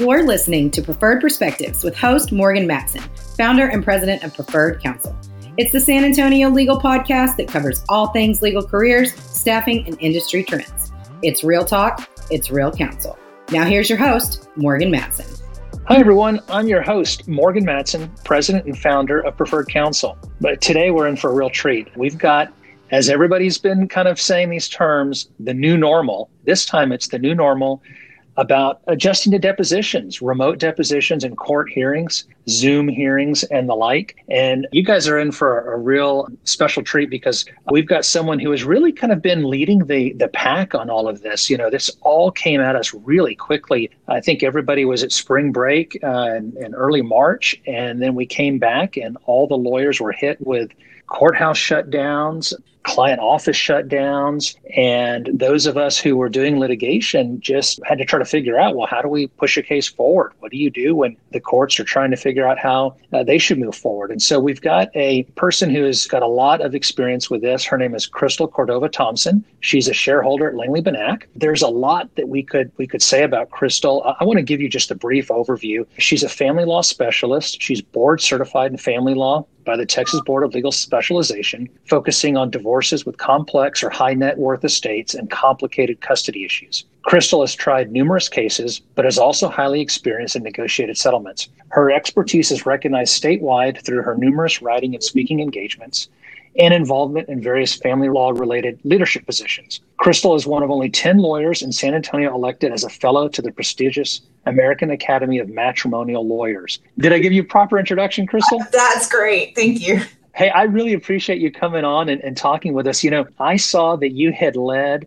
You're listening to Preferred Perspectives with host Morgan Matson, founder and president of Preferred Counsel. It's the San Antonio legal podcast that covers all things legal careers, staffing, and industry trends. It's real talk. It's real counsel. Now here's your host, Morgan Matson. Hi, everyone. I'm your host, Morgan Matson, president and founder of Preferred Counsel. But today we're in for a real treat. We've got, as everybody's been kind of saying these terms, the new normal. This time it's the new normal about adjusting to depositions, remote depositions and court hearings, Zoom hearings and the like. And you guys are in for a real special treat because we've got someone who has really kind of been leading the pack on all of this. You know, this all came at us really quickly. I think everybody was at spring break in early March, and then we came back and all the lawyers were hit with courthouse shutdowns, client office shutdowns, and those of us who were doing litigation just had to try to figure out, well, how do we push a case forward? What do you do when the courts are trying to figure out how they should move forward? And so we've got a person who has got a lot of experience with this. Her name is Crystal Cordova-Thompson. She's a shareholder at Langley Benak. There's a lot that we could say about Crystal. I want to give you just a brief overview. She's a family law specialist. She's board certified in family law by the Texas Board of Legal Specialization, focusing on divorces with complex or high net worth estates and complicated custody issues. Crystal has tried numerous cases, but is also highly experienced in negotiated settlements. Her expertise is recognized statewide through her numerous writing and speaking engagements and involvement in various family law-related leadership positions. Crystal is one of only 10 lawyers in San Antonio elected as a fellow to the prestigious American Academy of Matrimonial Lawyers. Did I give you a proper introduction, Crystal? That's great. Thank you. Hey, I really appreciate you coming on and talking with us. You know, I saw that you had led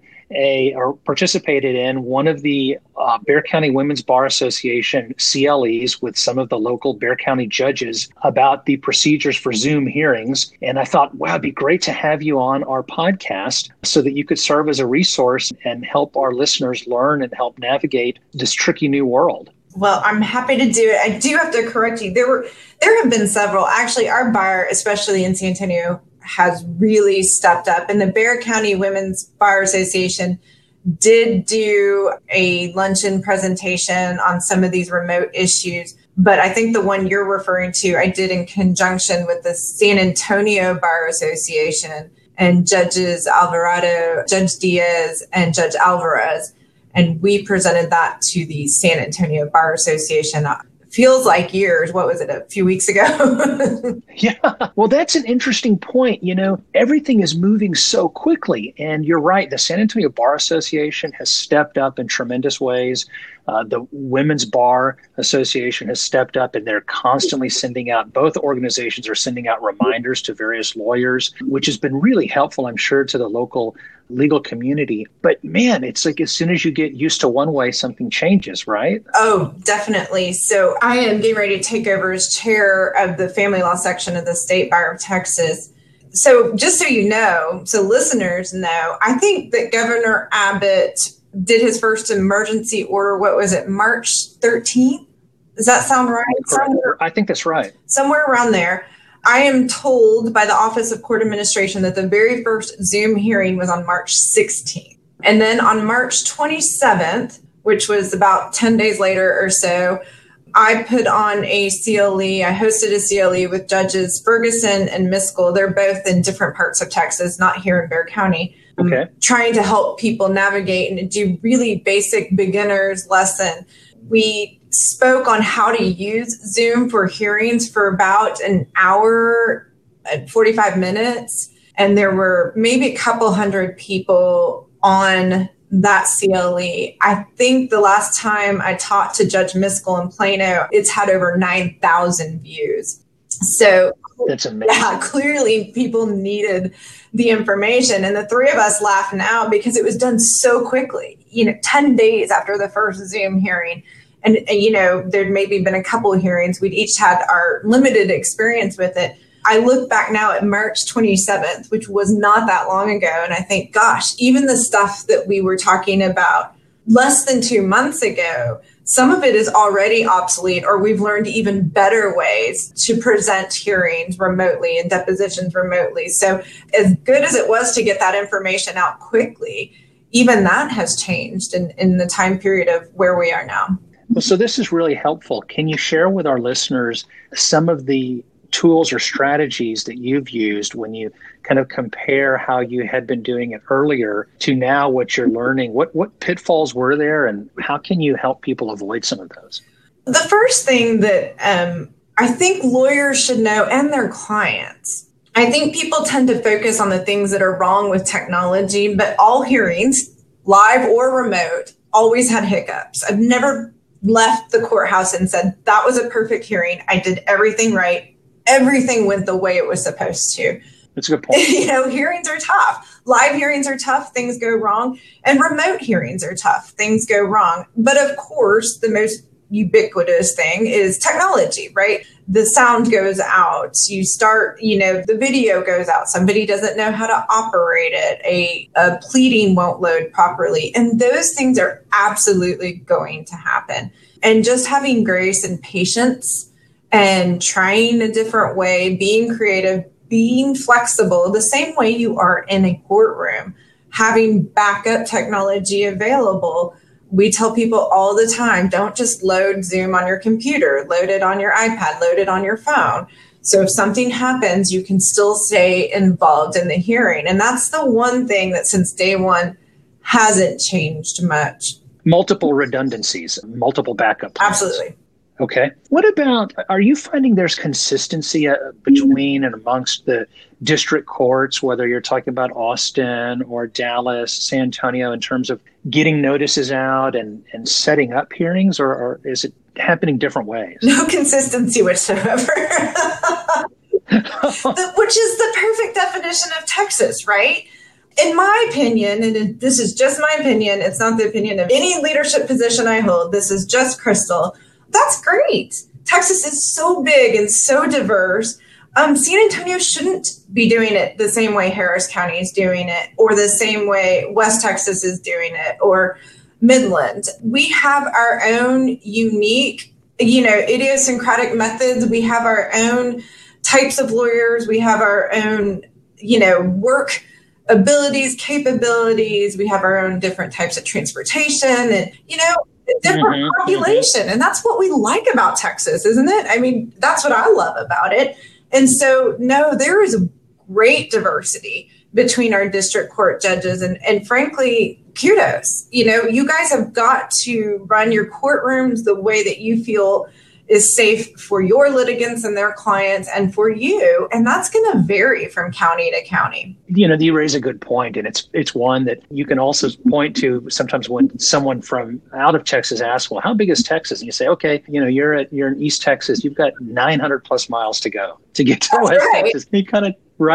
or participated in one of the Bexar County Women's Bar Association CLEs with some of the local Bexar County judges about the procedures for Zoom hearings. And I thought, wow, it'd be great to have you on our podcast so that you could serve as a resource and help our listeners learn and help navigate this tricky new world. Well, I'm happy to do it. I do have to correct you. There have been several. Actually, our bar, especially in San Antonio, has really stepped up. And the Bexar County Women's Bar Association did do a luncheon presentation on some of these remote issues. But I think the one you're referring to, I did in conjunction with the San Antonio Bar Association and Judges Alvarado, Judge Diaz, and Judge Alvarez. And we presented that to the San Antonio Bar Association. Feels like years. What was it, a few weeks ago? Yeah. Well, that's an interesting point. You know, everything is moving so quickly. And you're right. The San Antonio Bar Association has stepped up in tremendous ways. The Women's Bar Association has stepped up, and they're constantly sending out, both organizations are sending out reminders to various lawyers, which has been really helpful, I'm sure, to the local legal community. But man, it's like as soon as you get used to one way, something changes, right? Oh, definitely. So I am getting ready to take over as chair of the family law section of the State Bar of Texas. So just so you know, so listeners know, I think that Governor Abbott did his first emergency order, what was it, March 13th? Does that sound right? I think that's right. Somewhere around there. I am told by the Office of Court Administration that the very first Zoom hearing was on March 16th. And then on March 27th, which was about 10 days later or so, I put on a CLE. I hosted a CLE with Judges Ferguson and Miskell. They're both in different parts of Texas, not here in Bexar County. Okay. Trying to help people navigate and do really basic beginner's lesson. We spoke on how to use Zoom for hearings for about an hour and 45 minutes. And there were maybe a couple hundred people on that CLE. I think the last time I talked to Judge Miskell in Plano, it's had over 9,000 views. So that's amazing. Yeah, clearly people needed the information. And the three of us laugh now because it was done so quickly, 10 days after the first Zoom hearing. And, there'd maybe been a couple of hearings. We'd each had our limited experience with it. I look back now at March 27th, which was not that long ago. And I think, gosh, even the stuff that we were talking about less than 2 months ago, some of it is already obsolete, or we've learned even better ways to present hearings remotely and depositions remotely. So as good as it was to get that information out quickly, even that has changed in the time period of where we are now. Well, so this is really helpful. Can you share with our listeners some of the tools or strategies that you've used when you kind of compare how you had been doing it earlier to now what you're learning? What pitfalls were there, and how can you help people avoid some of those? The first thing that I think lawyers should know, and their clients, I think people tend to focus on the things that are wrong with technology, but all hearings, live or remote, always had hiccups. I've never left the courthouse and said, that was a perfect hearing. I did everything right. Everything went the way it was supposed to. That's a good point. Hearings are tough. Live hearings are tough. Things go wrong. And remote hearings are tough. Things go wrong. But of course, the most ubiquitous thing is technology, right? The sound goes out. You start, the video goes out. Somebody doesn't know how to operate it. A pleading won't load properly. And those things are absolutely going to happen. And just having grace and patience and trying a different way, being creative, being flexible, the same way you are in a courtroom, having backup technology available. We tell people all the time, don't just load Zoom on your computer, load it on your iPad, load it on your phone. So if something happens, you can still stay involved in the hearing. And that's the one thing that since day one hasn't changed much. Multiple redundancies, multiple backup plans. Absolutely. Okay. What about, are you finding there's consistency between and amongst the district courts, whether you're talking about Austin or Dallas, San Antonio, in terms of getting notices out and setting up hearings, or is it happening different ways? No consistency whatsoever. Which is the perfect definition of Texas, right? In my opinion, and this is just my opinion, it's not the opinion of any leadership position I hold, this is just Crystal. That's great. Texas is so big and so diverse. San Antonio shouldn't be doing it the same way Harris County is doing it, or the same way West Texas is doing it, or Midland. We have our own unique, idiosyncratic methods. We have our own types of lawyers. We have our own, work abilities, capabilities. We have our own different types of transportation and, different population. And that's what we like about Texas, isn't it? I mean, that's what I love about it. And so, no, there is a great diversity between our district court judges. And frankly, kudos. You guys have got to run your courtrooms the way that you feel is safe for your litigants and their clients and for you. And that's going to vary from county to county. You raise a good point, and it's one that you can also point to sometimes when someone from out of Texas asks, well, how big is Texas? And you say, okay, you're in East Texas. You've got 900 plus miles to go to get to West Texas. It kind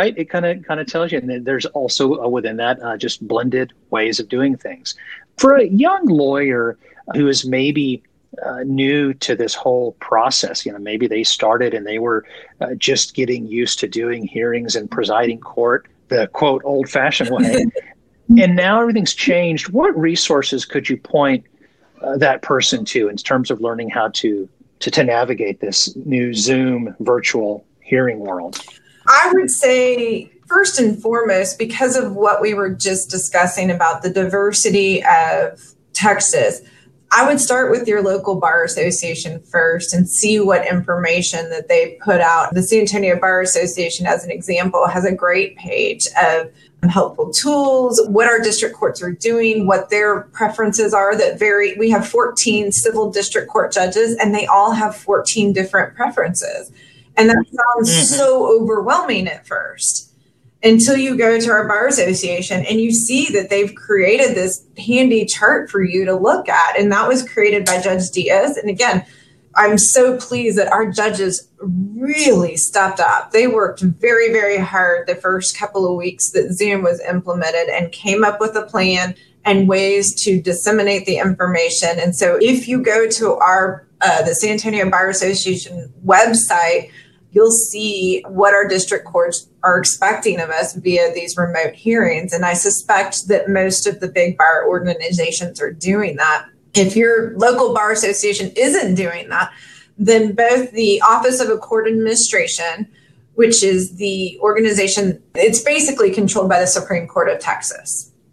of tells you. And then there's also within that just blended ways of doing things. For a young lawyer who is maybe new to this whole process, maybe they started and they were just getting used to doing hearings and presiding court the quote old-fashioned way, and now everything's changed. What resources could you point that person to in terms of learning how to navigate this new Zoom virtual hearing world? I would say first and foremost, because of what we were just discussing about the diversity of Texas, I would start with your local bar association first and see what information that they put out. The San Antonio Bar Association, as an example, has a great page of helpful tools, what our district courts are doing, what their preferences are that vary. We have 14 civil district court judges, and they all have 14 different preferences. And that sounds so overwhelming at first, until you go to our bar association and you see that they've created this handy chart for you to look at. And that was created by Judge Diaz. And again, I'm so pleased that our judges really stepped up. They worked very, very hard the first couple of weeks that Zoom was implemented and came up with a plan and ways to disseminate the information. And so if you go to our the San Antonio Bar Association website, you'll see what our district courts are expecting of us via these remote hearings. And I suspect that most of the big bar organizations are doing that. If your local bar association isn't doing that, then both the Office of a Court Administration, which is the organization, it's basically controlled by the Supreme Court of Texas.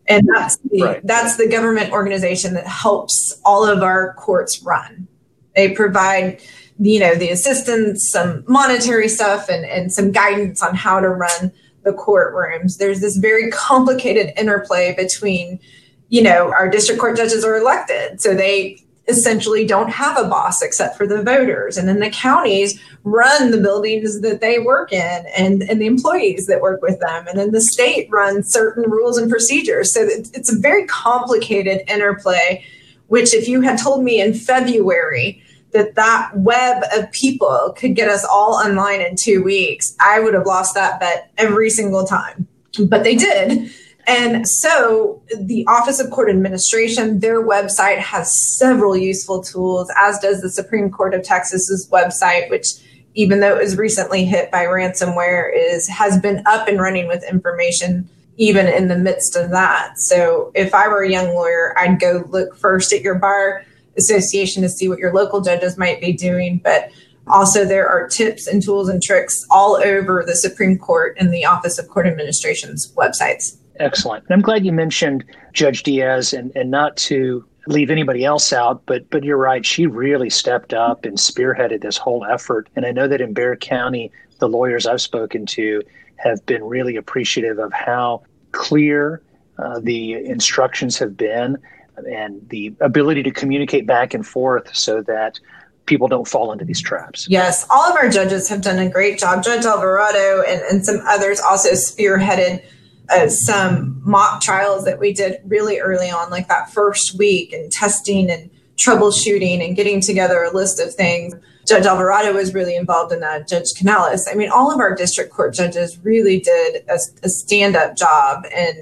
And that's the government organization that helps all of our courts run. They provide, the assistance, some monetary stuff, and some guidance on how to run the courtrooms. There's this very complicated interplay between, our district court judges are elected, so they essentially don't have a boss except for the voters. And then the counties run the buildings that they work in and the employees that work with them. And then the state runs certain rules and procedures. So it's a very complicated interplay, which if you had told me in February that web of people could get us all online in 2 weeks, I would have lost that bet every single time. But they did. And so the Office of Court Administration, their website has several useful tools, as does the Supreme Court of Texas's website, which, even though it was recently hit by ransomware, has been up and running with information even in the midst of that. So if I were a young lawyer, I'd go look first at your bar association to see what your local judges might be doing. But also there are tips and tools and tricks all over the Supreme Court and the Office of Court Administration's websites. Excellent. And I'm glad you mentioned Judge Diaz, and not to leave anybody else out, but you're right. She really stepped up and spearheaded this whole effort. And I know that in Bexar County, the lawyers I've spoken to have been really appreciative of how clear the instructions have been and the ability to communicate back and forth so that people don't fall into these traps. Yes, all of our judges have done a great job. Judge Alvarado and some others also spearheaded some mock trials that we did really early on, like that first week, and testing and troubleshooting and getting together a list of things. Judge Alvarado was really involved in that. Judge Canales. I mean, all of our district court judges really did a stand-up job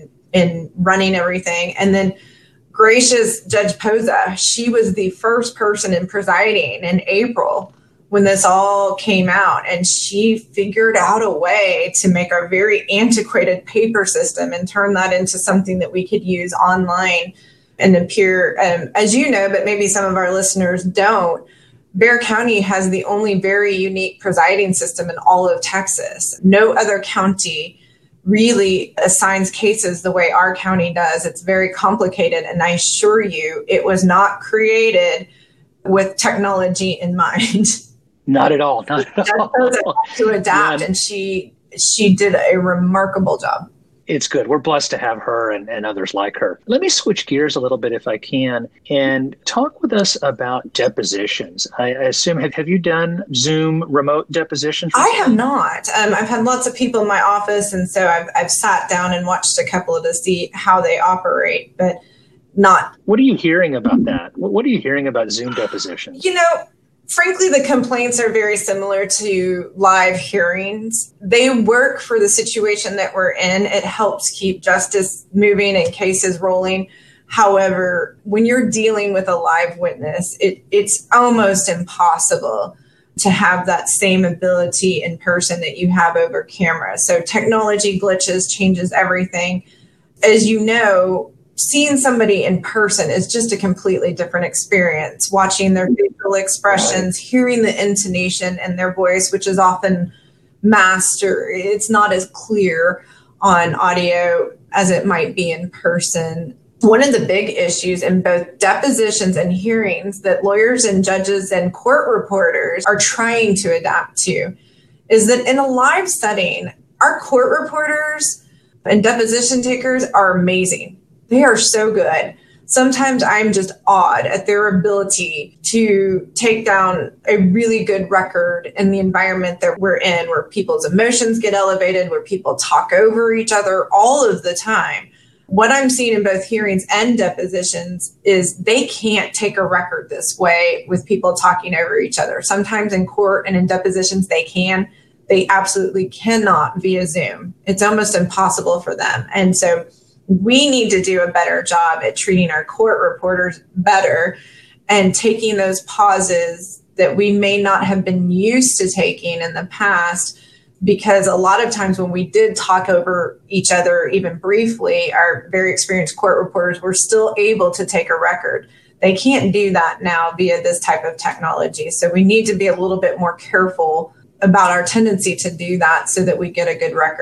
in running everything. And then gracious Judge Poza, she was the first person in presiding in April when this all came out, and she figured out a way to make our very antiquated paper system and turn that into something that we could use online and appear, as you know, but maybe some of our listeners don't. Bexar County has the only very unique presiding system in all of Texas. No other county really assigns cases the way our county does. It's very complicated, and I assure you it was not created with technology in mind. Not at all. Not at all. To adapt, and she did a remarkable job. It's good. We're blessed to have her and others like her. Let me switch gears a little bit, if I can, and talk with us about depositions. I assume, have you done Zoom remote depositions? I have not. I've had lots of people in my office, and so I've sat down and watched a couple to see how they operate, but not. What are you hearing about that? What are you hearing about Zoom depositions? Frankly, the complaints are very similar to live hearings. They work for the situation that we're in. It helps keep justice moving and cases rolling. However, when you're dealing with a live witness, it's almost impossible to have that same ability in person that you have over camera. So technology glitches, changes everything. As you know, seeing somebody in person is just a completely different experience. Watching their facial expressions, hearing the intonation in their voice, which is often masked, or it's not as clear on audio as it might be in person. One of the big issues in both depositions and hearings that lawyers and judges and court reporters are trying to adapt to is that in a live setting, our court reporters and deposition takers are amazing. They are so good. Sometimes I'm just awed at their ability to take down a really good record in the environment that we're in, where people's emotions get elevated, where people talk over each other all of the time. What I'm seeing in both hearings and depositions is they can't take a record this way with people talking over each other. Sometimes in court and in depositions they can. They absolutely cannot via Zoom. It's almost impossible for them. And so we need to do a better job at treating our court reporters better and taking those pauses that we may not have been used to taking in the past, because a lot of times when we did talk over each other, even briefly, our very experienced court reporters were still able to take a record. They can't do that now via this type of technology. So we need to be a little bit more careful about our tendency to do that so that we get a good record.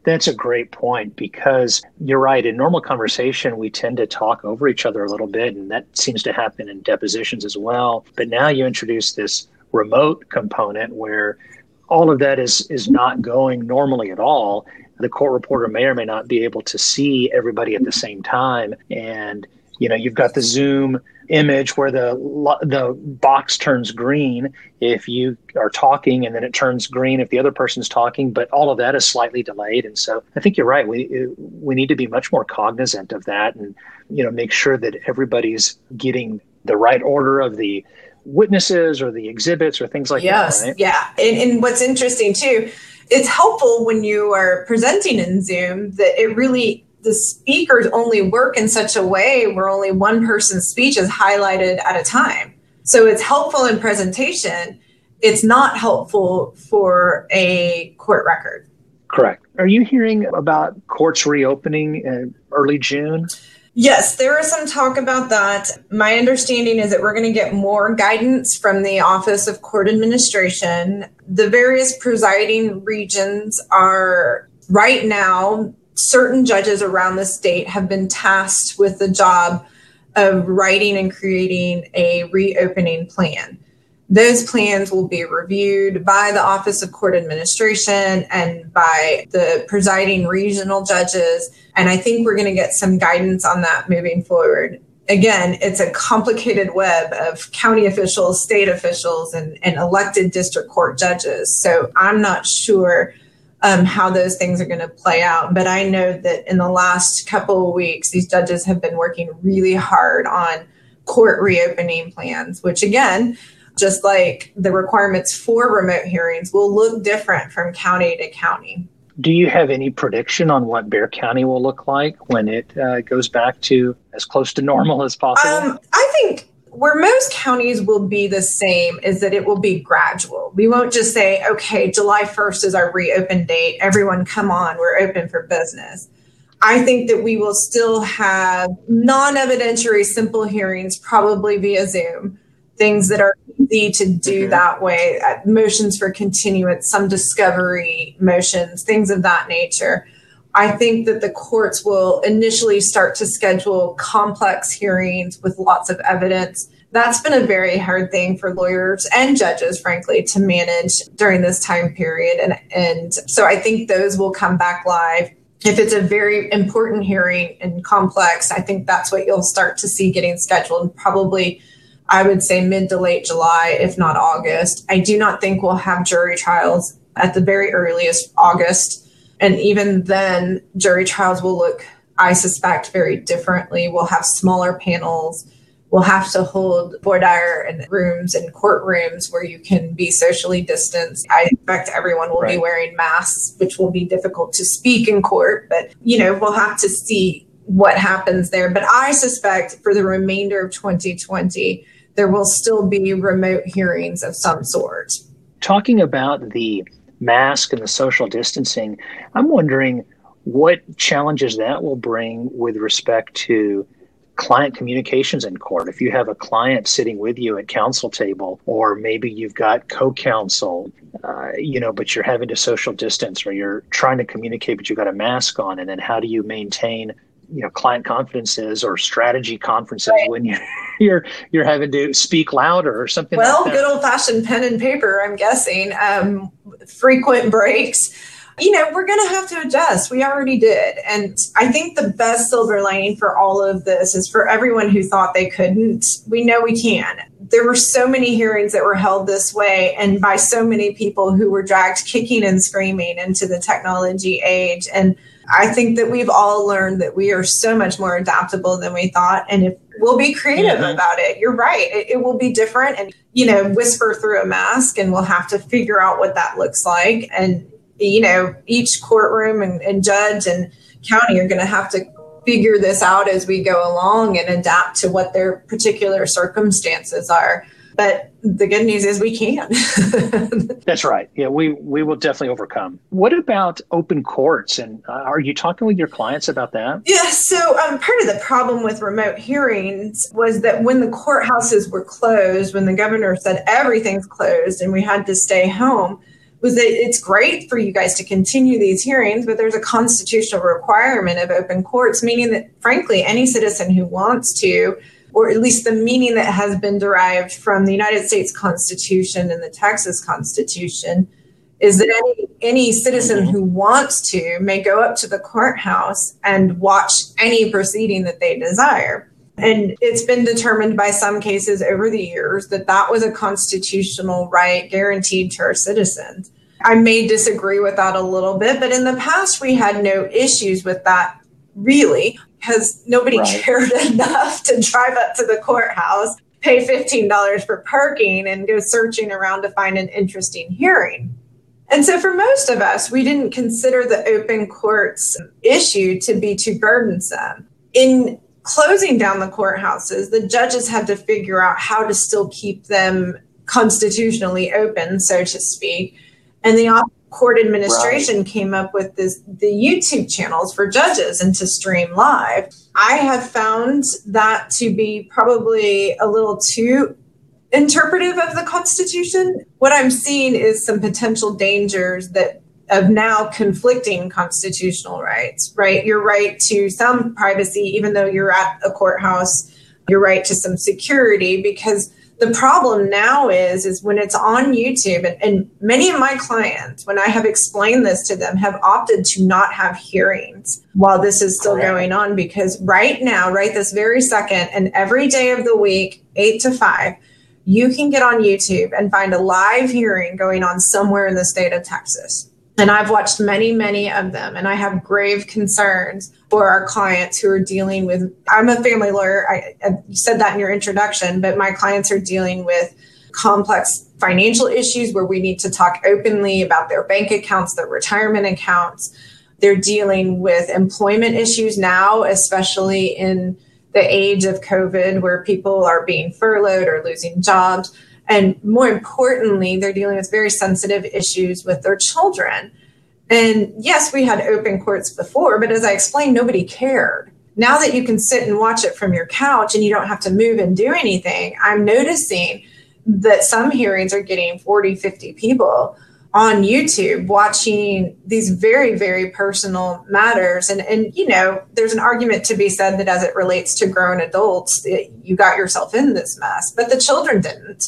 That's a great point, because you're right. In normal conversation, we tend to talk over each other a little bit, and that seems to happen in depositions as well. But now you introduce this remote component where all of that is not going normally at all. The court reporter may or may not be able to see everybody at the same time. And, you've got the Zoom image where the box turns green if you are talking, and then it turns green if the other person's talking, but all of that is slightly delayed. And so I think you're right. We need to be much more cognizant of that and, make sure that everybody's getting the right order of the witnesses or the exhibits or things like that. Right? Yeah. And what's interesting too, it's helpful when you are presenting in Zoom that the speakers only work in such a way where only one person's speech is highlighted at a time. So it's helpful in presentation. It's not helpful for a court record. Correct. Are you hearing about courts reopening in early June? Yes, there is some talk about that. My understanding is that we're going to get more guidance from the Office of Court Administration. The various presiding regions are right now, certain judges around the state have been tasked with the job of writing and creating a reopening plan. Those plans will be reviewed by the Office of Court Administration and by the presiding regional judges. And I think we're going to get some guidance on that moving forward. Again, it's a complicated web of county officials, state officials, and elected district court judges. So I'm not sure how those things are going to play out. But I know that in the last couple of weeks, these judges have been working really hard on court reopening plans, which again, just like the requirements for remote hearings, will look different from county to county. Do you have any prediction on what Bexar County will look like when it goes back to as close to normal as possible? I think where most counties will be the same is that it will be gradual. We won't just say, okay, July 1st is our reopen date. Everyone come on, we're open for business. I think that we will still have non-evidentiary simple hearings, probably via Zoom, things that are easy to do that way, motions for continuance, some discovery motions, things of that nature. I think that the courts will initially start to schedule complex hearings with lots of evidence. That's been a very hard thing for lawyers and judges, frankly, to manage during this time period. And so I think those will come back live. If it's a very important hearing and complex, I think that's what you'll start to see getting scheduled, probably, I would say, mid to late July, if not August. I do not think we'll have jury trials at the very earliest August. And even then, jury trials will look, I suspect, very differently. We'll have smaller panels. We'll have to hold voir dire and rooms and courtrooms where you can be socially distanced. I expect everyone will be wearing masks, which will be difficult to speak in court. But, we'll have to see what happens there. But I suspect for the remainder of 2020, there will still be remote hearings of some sort. Talking about the mask and the social distancing, I'm wondering what challenges that will bring with respect to client communications in court. If you have a client sitting with you at counsel table, or maybe you've got co-counsel, but you're having to social distance, or you're trying to communicate, but you've got a mask on, and then how do you maintain client conferences or strategy conferences when you're having to speak louder or something like that? Well, good old-fashioned pen and paper, I'm guessing. Frequent breaks. We're going to have to adjust. We already did. And I think the best silver lining for all of this is for everyone who thought they couldn't. We know we can. There were so many hearings that were held this way, and by so many people who were dragged kicking and screaming into the technology age. And I think that we've all learned that we are so much more adaptable than we thought. And if we'll be creative about it, you're right. It will be different and, whisper through a mask, and we'll have to figure out what that looks like. And, each courtroom and judge and county are going to have to figure this out as we go along and adapt to what their particular circumstances are. But the good news is we can. That's right. Yeah, we will definitely overcome. What about open courts? And are you talking with your clients about that? Yeah, so part of the problem with remote hearings was that when the courthouses were closed, when the governor said everything's closed and we had to stay home, was that it's great for you guys to continue these hearings, but there's a constitutional requirement of open courts, meaning that, frankly, any citizen who wants to, or at least the meaning that has been derived from the United States Constitution and the Texas Constitution, is that any citizen who wants to may go up to the courthouse and watch any proceeding that they desire. And it's been determined by some cases over the years that that was a constitutional right guaranteed to our citizens. I may disagree with that a little bit, but in the past, we had no issues with that, really, because nobody cared enough to drive up to the courthouse, pay $15 for parking, and go searching around to find an interesting hearing. And so for most of us, we didn't consider the open courts issue to be too burdensome. In closing down the courthouses, the judges had to figure out how to still keep them constitutionally open, so to speak. And the court administration came up with the YouTube channels for judges and to stream live. I have found that to be probably a little too interpretive of the Constitution. What I'm seeing is some potential dangers of now conflicting constitutional rights, right? Your right to some privacy, even though you're at a courthouse, your right to some security, because the problem now is when it's on YouTube, and many of my clients, when I have explained this to them, have opted to not have hearings while this is still going on, because right now, right this very second, and every day of the week, 8 to 5, you can get on YouTube and find a live hearing going on somewhere in the state of Texas. And I've watched many, many of them, and I have grave concerns for our clients who are dealing with, I'm a family lawyer, you said that in your introduction, but my clients are dealing with complex financial issues where we need to talk openly about their bank accounts, their retirement accounts. They're dealing with employment issues now, especially in the age of COVID, where people are being furloughed or losing jobs. And more importantly, they're dealing with very sensitive issues with their children. And yes, we had open courts before, but as I explained, nobody cared. Now that you can sit and watch it from your couch and you don't have to move and do anything, I'm noticing that some hearings are getting 40, 50 people on YouTube watching these very, very personal matters. And you know, there's an argument to be said that as it relates to grown adults, you got yourself in this mess, but the children didn't.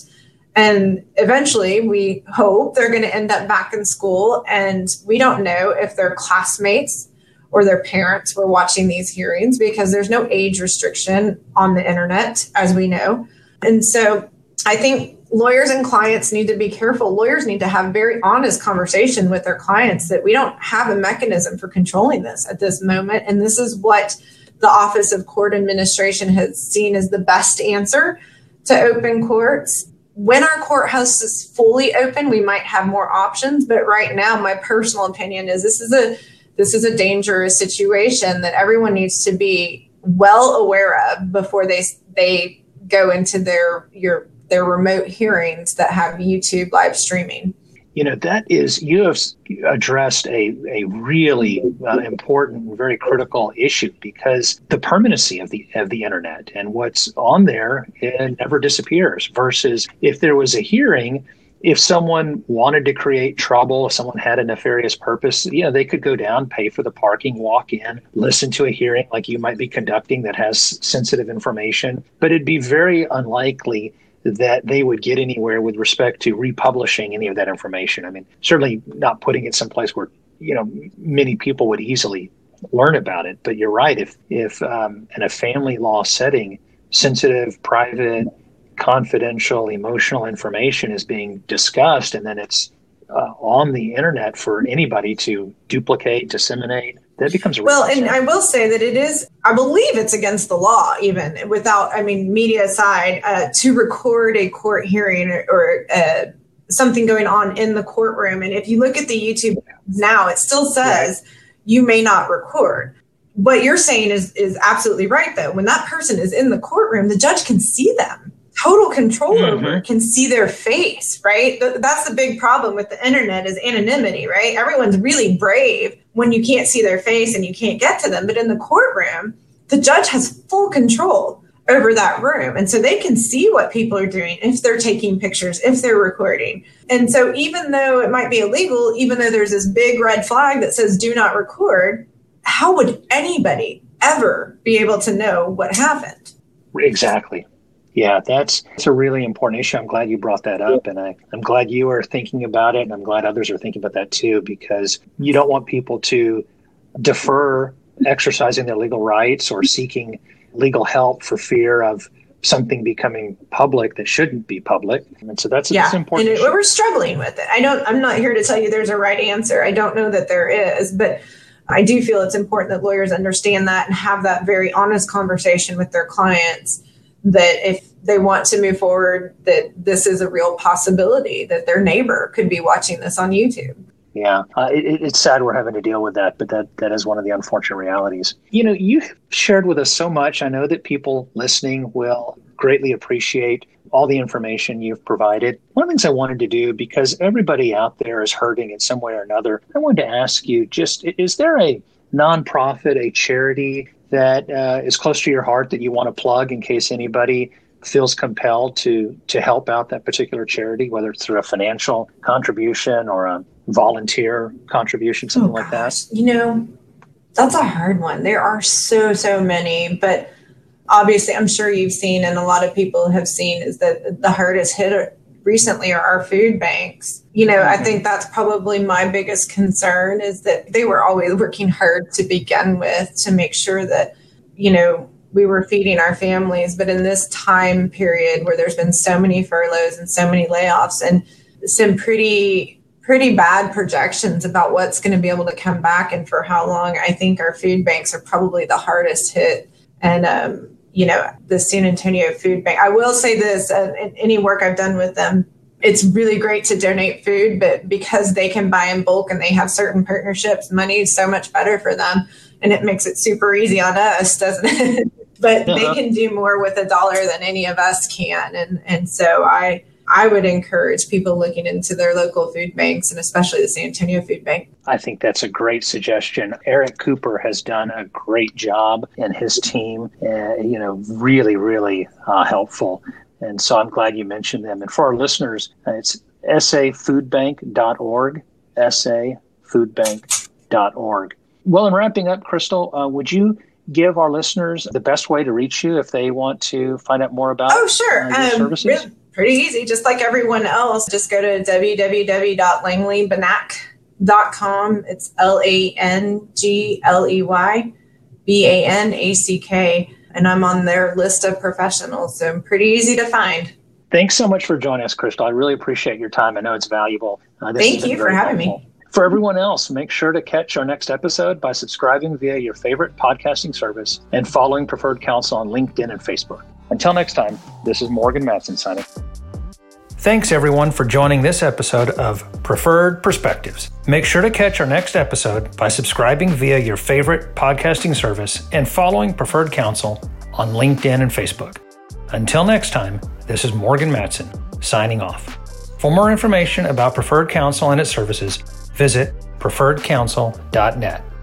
And eventually, we hope they're going to end up back in school. And we don't know if their classmates or their parents were watching these hearings, because there's no age restriction on the internet, as we know. And so I think lawyers and clients need to be careful. Lawyers need to have very honest conversation with their clients that we don't have a mechanism for controlling this at this moment. And this is what the Office of Court Administration has seen as the best answer to open courts. When our courthouse is fully open, we might have more options. But right now, my personal opinion is this is a dangerous situation that everyone needs to be well aware of before they go into their remote hearings that have YouTube live streaming. You know, you have addressed a really important and very critical issue, because the permanency of the internet and what's on there, it never disappears, versus if there was a hearing, if someone wanted to create trouble, if someone had a nefarious purpose, you know, they could go down, pay for the parking, walk in, listen to a hearing like you might be conducting that has sensitive information, but it'd be very unlikely that they would get anywhere with respect to republishing any of that information. I mean, certainly not putting it someplace where, you know, many people would easily learn about it. But you're right. If in a family law setting, sensitive, private, confidential, emotional information is being discussed, and then it's on the internet for anybody to duplicate, disseminate, that becomes a real concern. And I will say that it is, I believe it's against the law, even without, media aside, to record a court hearing or something going on in the courtroom. And if you look at the YouTube now, it still says you may not record. What you're saying is absolutely right, though. When that person is in the courtroom, the judge can see them. Total control over, can see their face, right? That's the big problem with the internet, is anonymity, right? Everyone's really brave when you can't see their face and you can't get to them. But in the courtroom, the judge has full control over that room. And so they can see what people are doing, if they're taking pictures, if they're recording. And so even though it might be illegal, even though there's this big red flag that says do not record, how would anybody ever be able to know what happened? Exactly. Yeah, that's a really important issue. I'm glad you brought that up, and I'm glad you are thinking about it, and I'm glad others are thinking about that too, because you don't want people to defer exercising their legal rights or seeking legal help for fear of something becoming public that shouldn't be public. And so that's important. And we're struggling with it. I'm not here to tell you there's a right answer. I don't know that there is, but I do feel it's important that lawyers understand that and have that very honest conversation with their clients, that if they want to move forward, that this is a real possibility, that their neighbor could be watching this on YouTube. Yeah, it's sad we're having to deal with that, but that is one of the unfortunate realities. You've shared with us so much. I know that people listening will greatly appreciate all the information you've provided. One of the things I wanted to do, because everybody out there is hurting in some way or another, I wanted to ask you, is there a nonprofit, a charity that is close to your heart that you want to plug in case anybody feels compelled to help out that particular charity, whether it's through a financial contribution or a volunteer contribution, something like that? That's a hard one. There are so many, but obviously I'm sure you've seen, and a lot of people have seen, is that the hardest hit recently are our food banks. I think that's probably my biggest concern, is that they were always working hard to begin with to make sure that, we were feeding our families. But in this time period where there's been so many furloughs and so many layoffs and some pretty bad projections about what's going to be able to come back and for how long, I think our food banks are probably the hardest hit. And, the San Antonio Food Bank, I will say this, in any work I've done with them, it's really great to donate food, but because they can buy in bulk and they have certain partnerships, money is so much better for them. And it makes it super easy on us, doesn't it? But they can do more with $1 than any of us can. And so I would encourage people looking into their local food banks, and especially the San Antonio Food Bank. I think that's a great suggestion. Eric Cooper has done a great job, and his team, really, really helpful. And so I'm glad you mentioned them. And for our listeners, it's safoodbank.org, safoodbank.org. Well, in wrapping up, Crystal, would you give our listeners the best way to reach you if they want to find out more about your services? Really, pretty easy. Just like everyone else, just go to www.langleyBanack.com. It's LANGLEYBANACK. And I'm on their list of professionals, so I'm pretty easy to find. Thanks so much for joining us, Crystal. I really appreciate your time. I know it's valuable. Thank you for having me. For everyone else, make sure to catch our next episode by subscribing via your favorite podcasting service and following Preferred Counsel on LinkedIn and Facebook. Until next time, this is Morgan Matson signing. Thanks, everyone, for joining this episode of Preferred Perspectives. Make sure to catch our next episode by subscribing via your favorite podcasting service and following Preferred Counsel on LinkedIn and Facebook. Until next time, this is Morgan Matson signing off. For more information about Preferred Counsel and its services, visit preferredcounsel.net.